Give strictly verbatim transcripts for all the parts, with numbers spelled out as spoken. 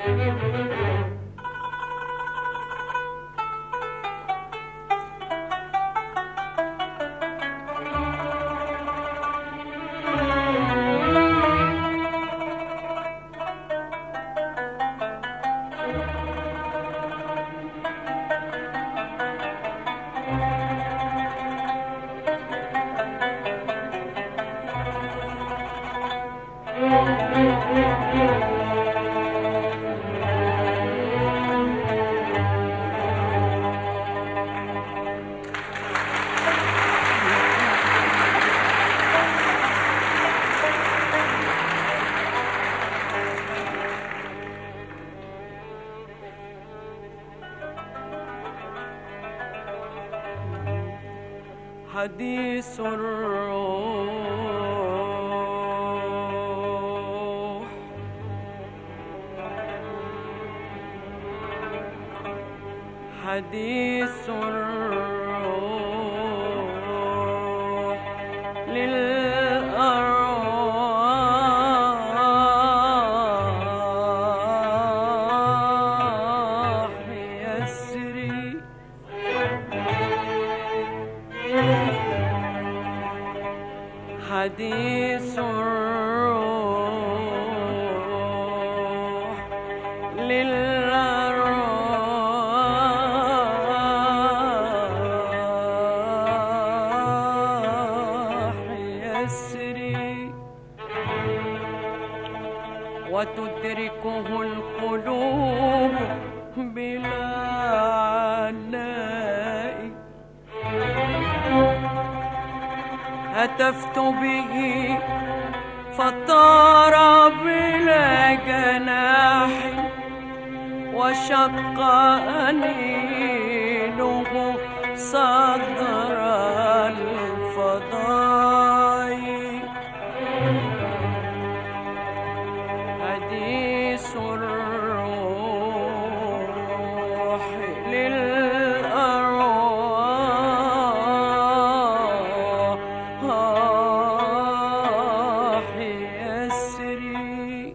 حديث الروح حديث الروح للأرواح يسري حديث الروح للأرواح يسري وتدركه القلوب بلا عناء هتفت به فطار بلا جناح وشق أنينه صدر الفضاء حديث الروح للأرواح يسري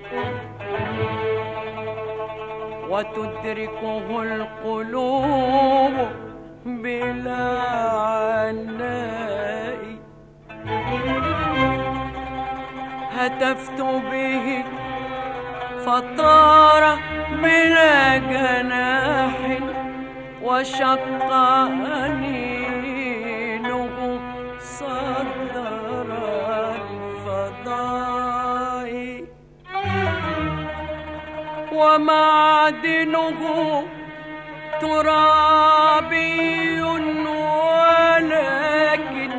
وتدركه القلوب بلا عناء هتفت به فطار بلا جناح وشق أنينه صدر الفضاء ومعدنه ترابي ولكن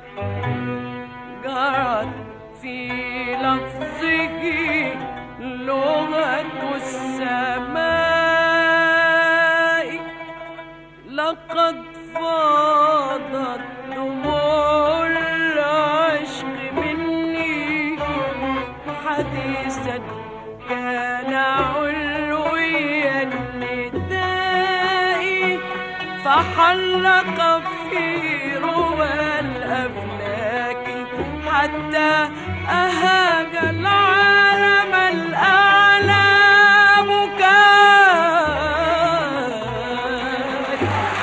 جرت في لفظه لغة السماء لقد فاضت دموع العشق مني حديثا كان علوي النداء فحلق في روى الأفلاك حتى أهاج العالم الأعلى بكاء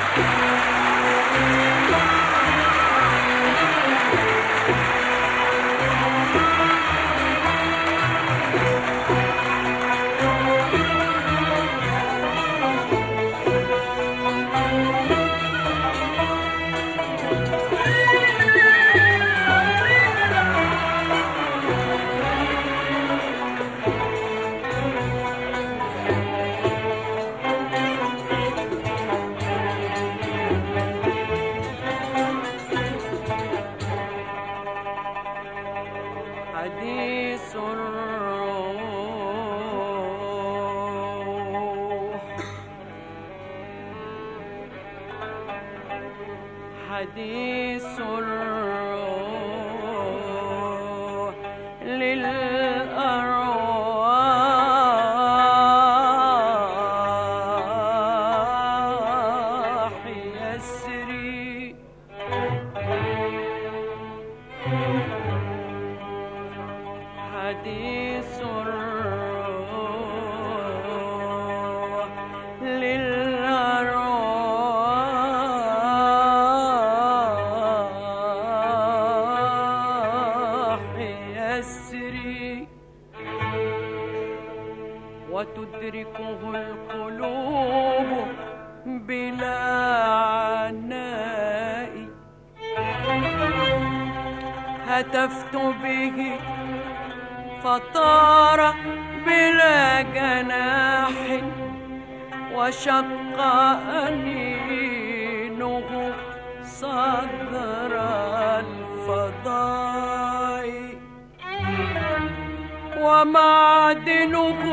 حديث الروح حديث الروح للأرواح يسري حديث الروح وتدركه القلوب بلا عناء. هتفت به فطار بلا جناح، وشق أنينه صدر الفضاء، ومعدنه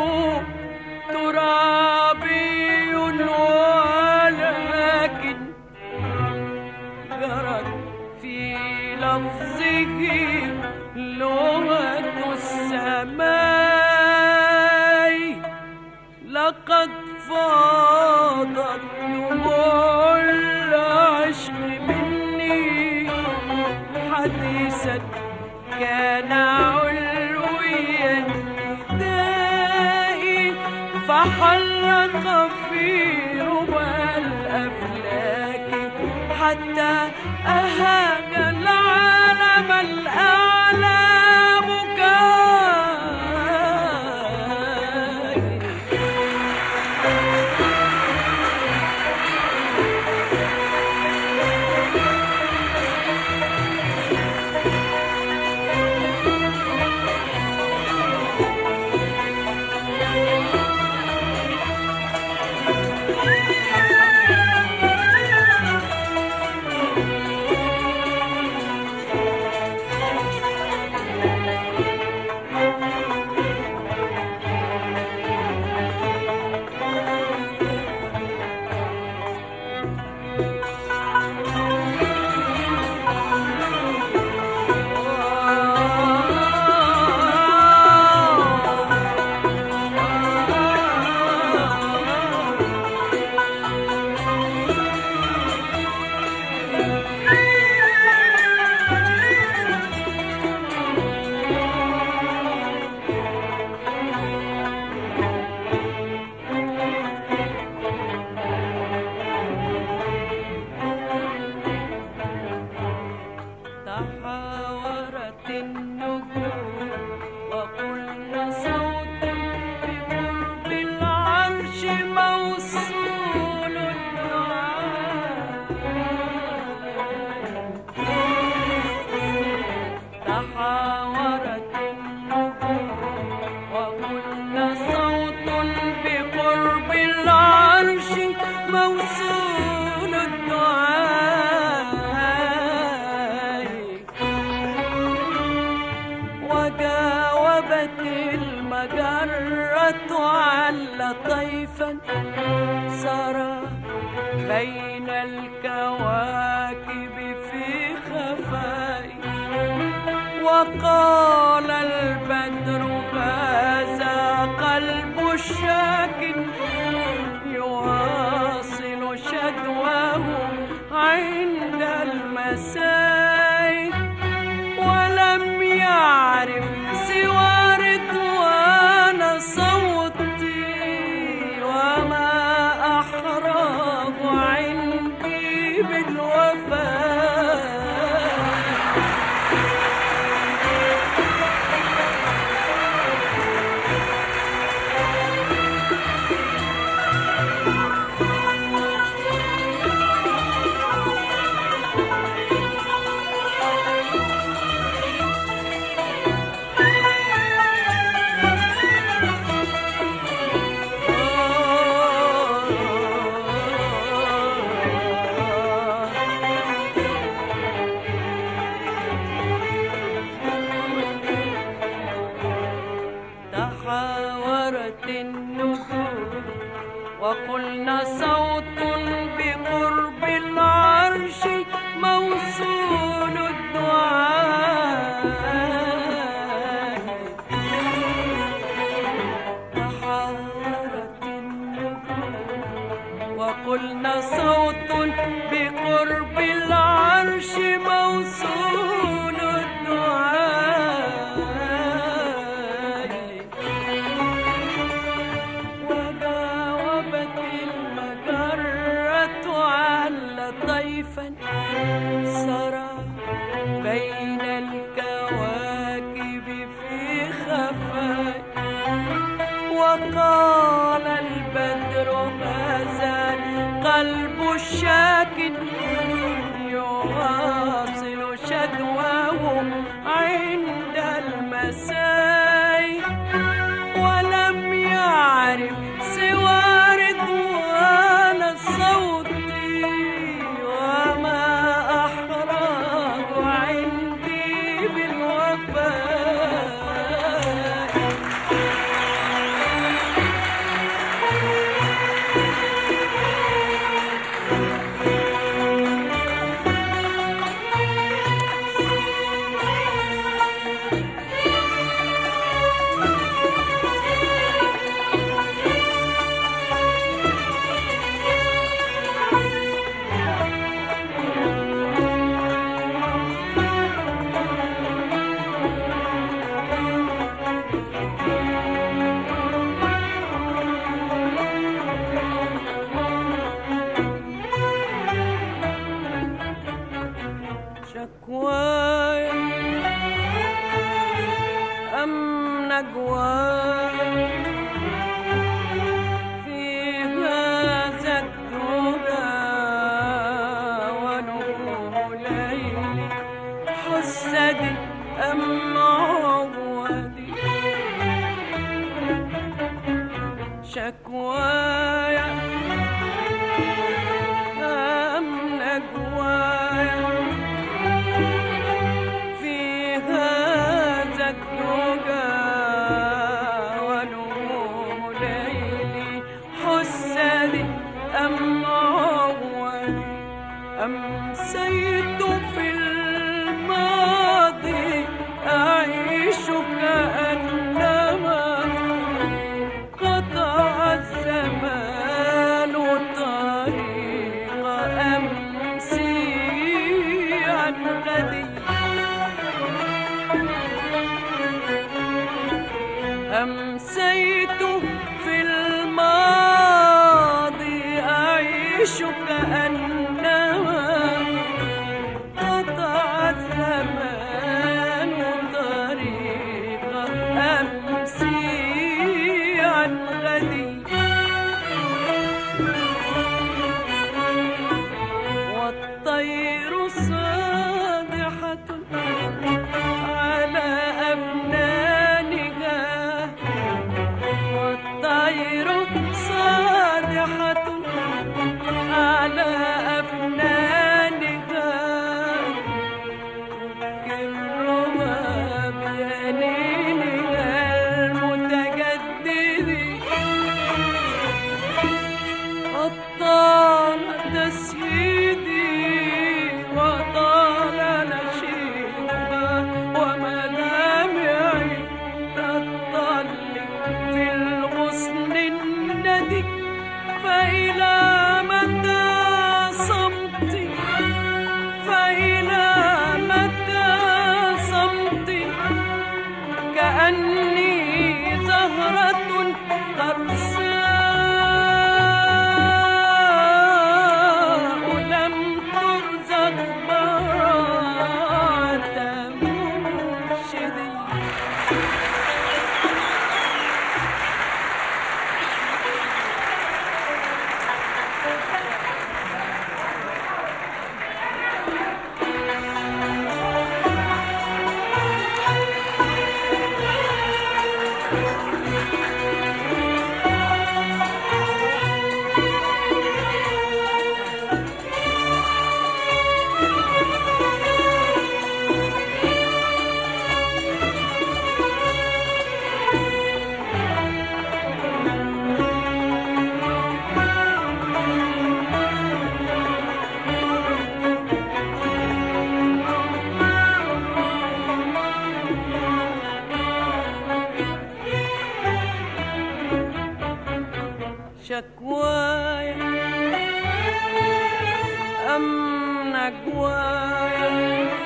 ترابي ولكن جرت في لفظه لغة السماء. لقد فاضت دموع العشق مني حديثا كان علويا ندائي، فحلق في ربى الأفلاك حتى أهاج العالم الأعلى بكائي. المجرة عل طيفا سرى بين الكواكب في خفاء، وقال البدر هذا قلب الشاك يواصل شدواه عند المساء، ولم يعرف سوى رضوان صوتي وما أحراه عندي بالوفاء. تحاورت النجوم وقلنا صوت بقرب العرش موصول الدعاء. تحاورت النجوم وقلنا صوت بقرب العرش موصول الدعاء، طيفا سرى بين الكواكب في خفاء، وقال شاك يواصل شدواه عند المساء، ولم يعرف سوى رضوان صوتي، وما أحراه عندي بالوفاء. شكواي أم نجواي في هذا الدجى ونجوم ليلي، حسدي أم عودي. شكواي أم نجواي في هذا الدجى ونجوم ليلي، حسدي أم عودي. أمسيت في الماضي أعيش كأنما قطع الزمان طريق أمسي عن غدي. أمسيت في الماضي أعيش كأنما قطع الزمان طريق أمسي عن غدي. والطير صادحة على أفنانها، والطير صادحة على أفنانها، تكرها بيمينها المتجدد. أطال تسهيدي وطال نشيدها، ومدامعي تطلي في الغصن الندي. فإلى متى صمتي، فإلى متى صمتي، كأني زهرة ترساء لم ترزق براءة مرشدي. شكواي أم نجواي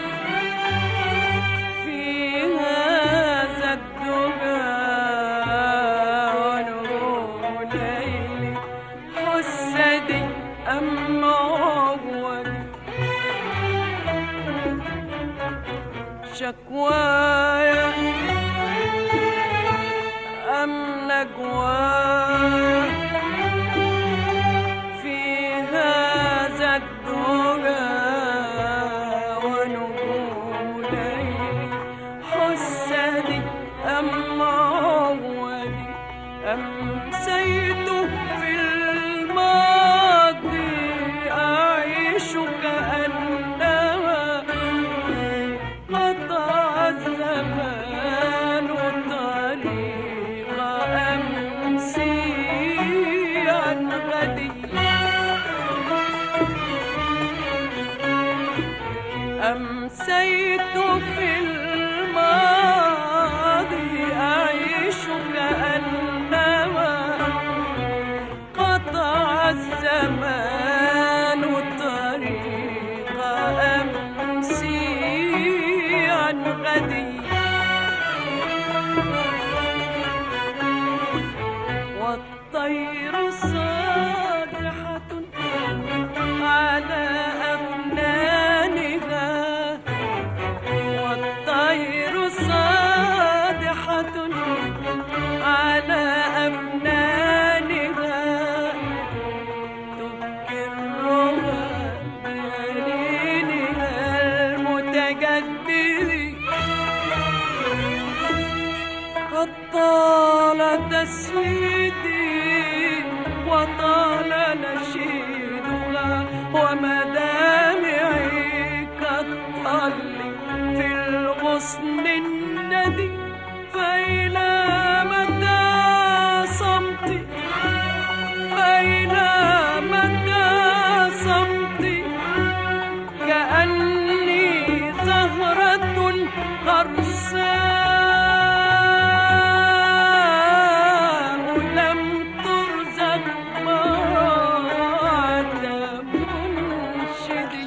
في هذا الدجى ونجوم ليلي، حسدي أم عودي. شكواي أم نجواي في هذا أمسيت في الماضي أعيش كأنما قطع الزمان طريق أمسي عن غدي. أمسيت في الماضي أعيش كأنما قطع الزمان طريق أمسي عن غدي. والطير صادحة على أفنانها، والطير صادحة على أفنانها تكرها بجنينها المتجدد. قد طال تسويدي وطال نشيدها ومدامعي كالطل في الغصن الندي. فإلى متى صمتي، فإلى متى صمتي كأني زهرة غرساء لم ترزق بعد منشدي.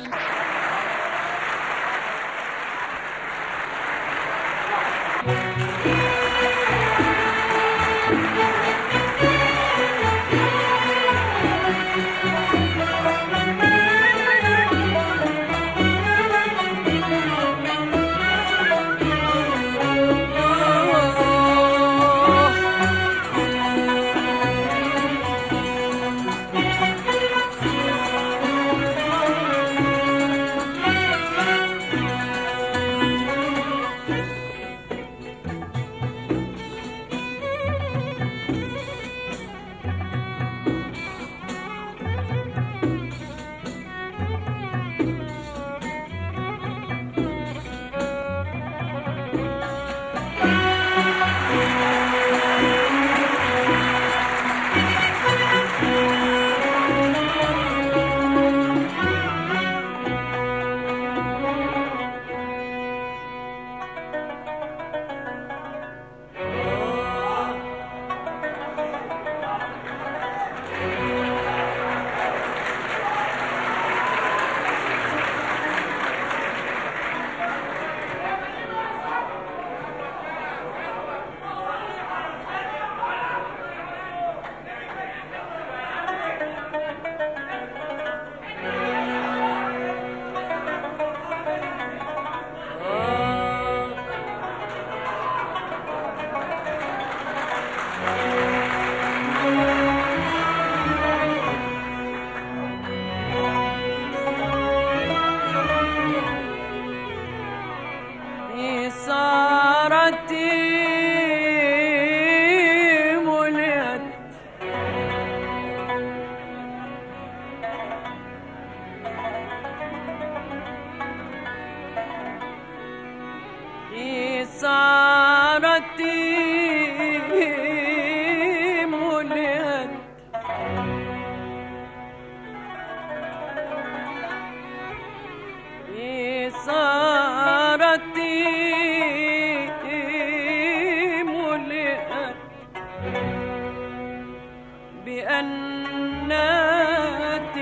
بأنات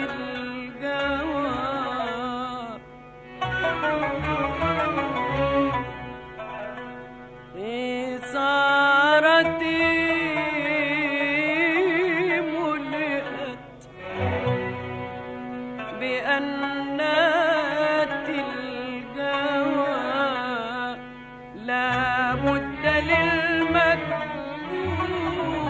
الجوى إثارتي ملئت بأنات الجوى لا بد للمكتوب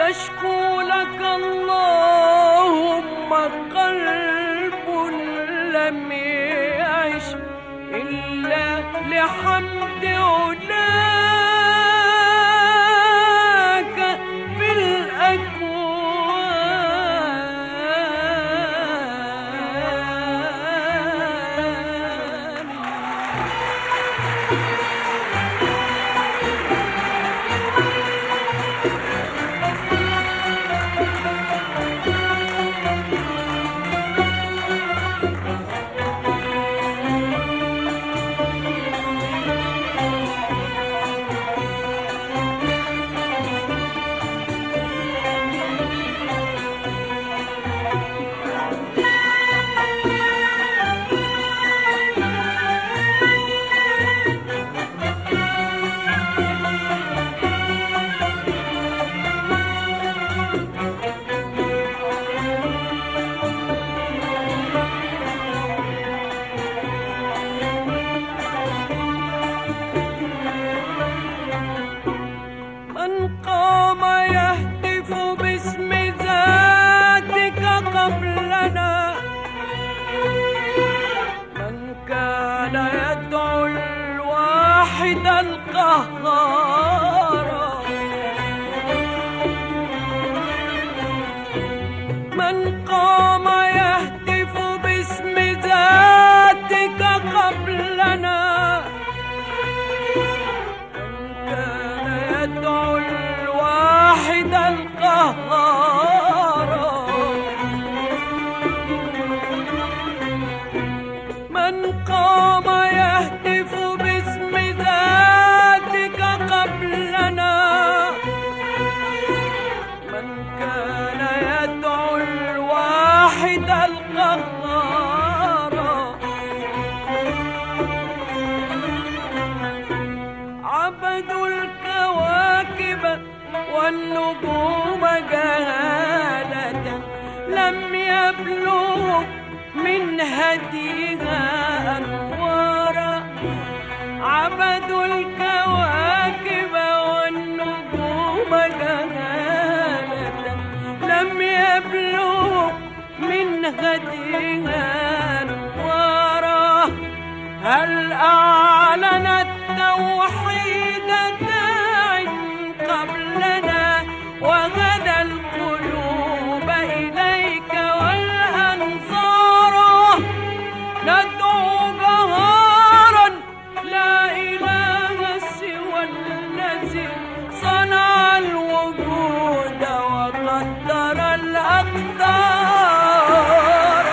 يشكو لك اللهم قلب لم يعش إلا لحمد علاك في القهار. من قام يهتف باسم ذاتك قبلنا، من كان يدعو الواحد القهار. من قام يهتف باسم ذاتك قبلنا، من كان يدعو الواحد القهار. عبدوا الكواكب والنجوم جهالة، لم يبلغوا من هديها أنوارا. عبدوا الكواكب والنجوم جهالة، لم يبلغوا من هديها أنوارا. هل أعلنت توحيد داع قبلنا، وغدا القلوب إليك والأنصار. ندعو جهارا لا إله سوى الذي صنع الوجود وقدر الأقدار.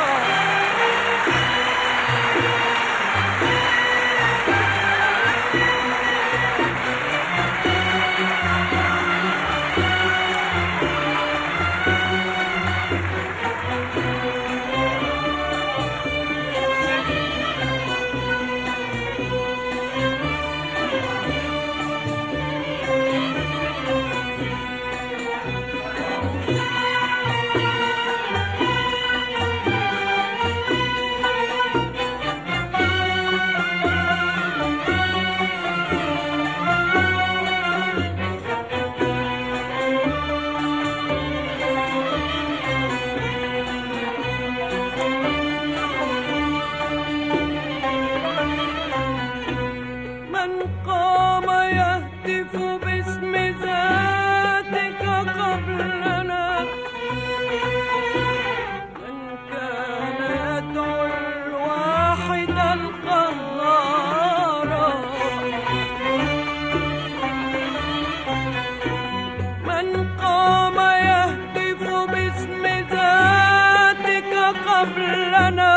قبلنا،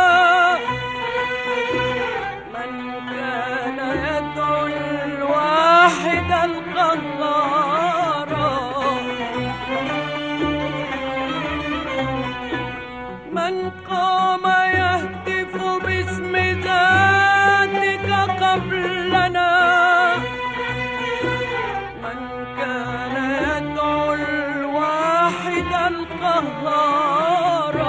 من كان يدعو الواحد القهار. من قام يهتف باسم ذاتك قبلنا، من كان يدعو الواحد القهار.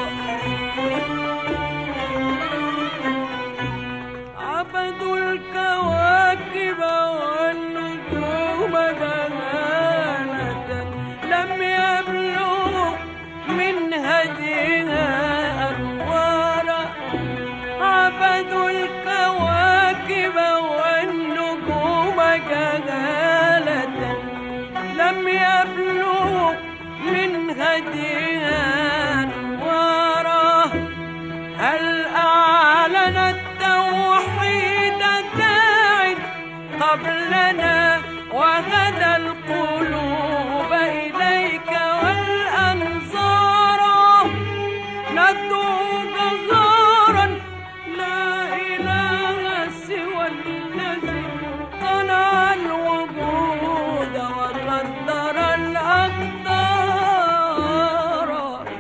عبدوا الكواكب والنجوم جهالة، لم هديها وراه. هل أعلن التوحيد داع قبلنا وغدا القلوب إليك والأنظار ندعو جهارا لا إله سوى الذي صنع الوجود وقدر الأقدار.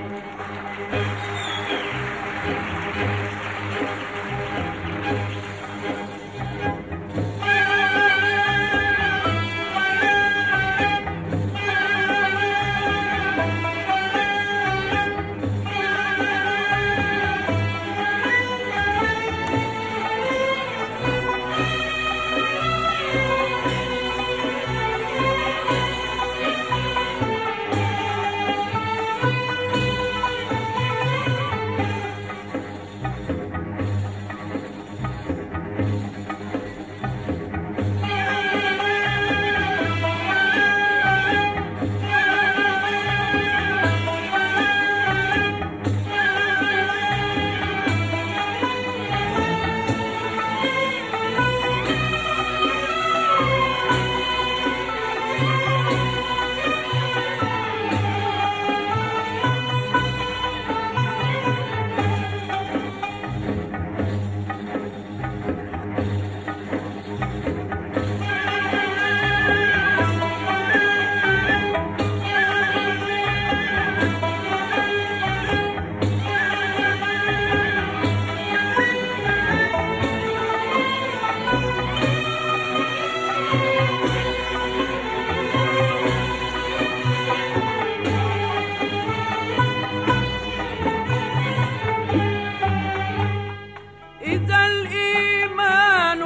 إذا الإيمان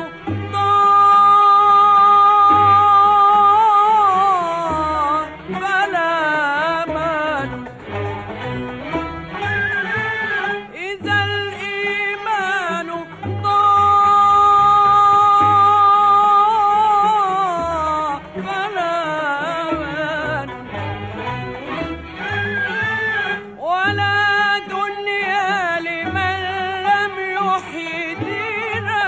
ضاع فلا أمان. إذا الإيمان ضاع فلا أمان. ولا دنيا لمن لم يحيي دينا.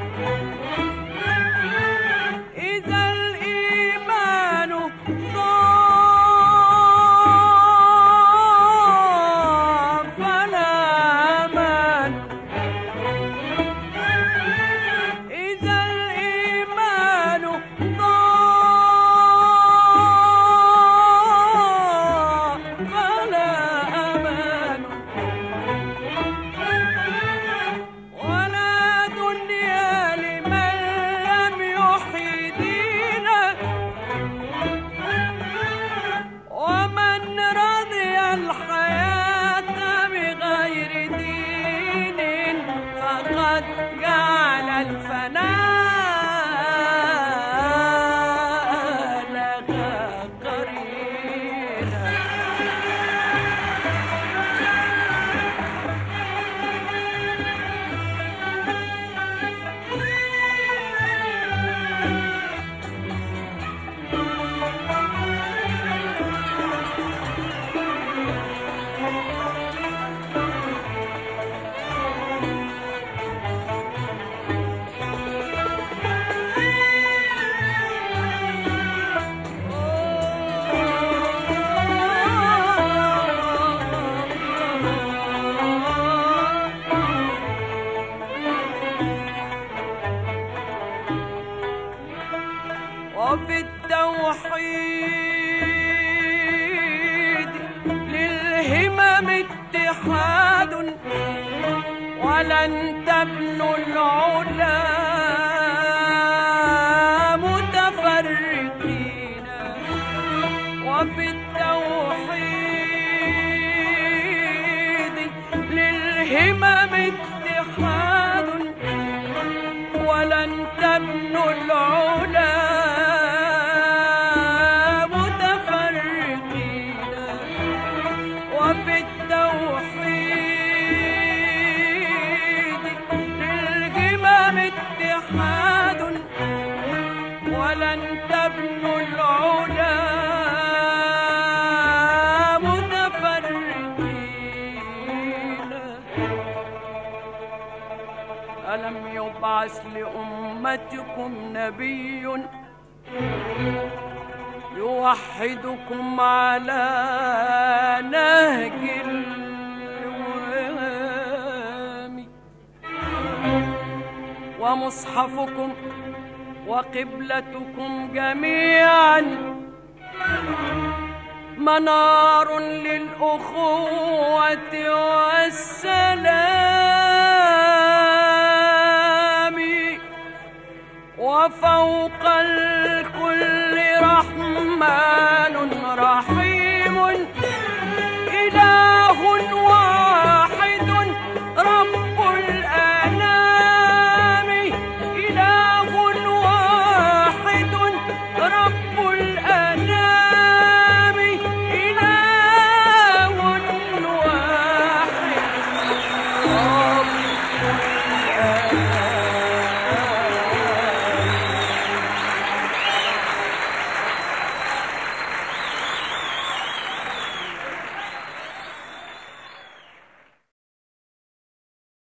إذا الإيمان ضاع فلا أمان. إذا الإيمان ضاع فلا أمان. ولا دنيا لمن لم يحيي دينا. ومن رضي الحياة بغير دين فقد جعل الفناء لها قرينا. وفي التوحيد للهمم اتحاد ولن تبنوا العلا متفرقين. وفي التوحيد للهمم اتحاد ولن تبنوا العلا متفرقين. وفي التوحيد للهمم اتحاد ولن تبنوا العلا يبعث لأمتكم نبي يوحدكم على نهج الوام، ومصحفكم وقبلتكم جميعا منار للأخوة والسلام، وفوق الكل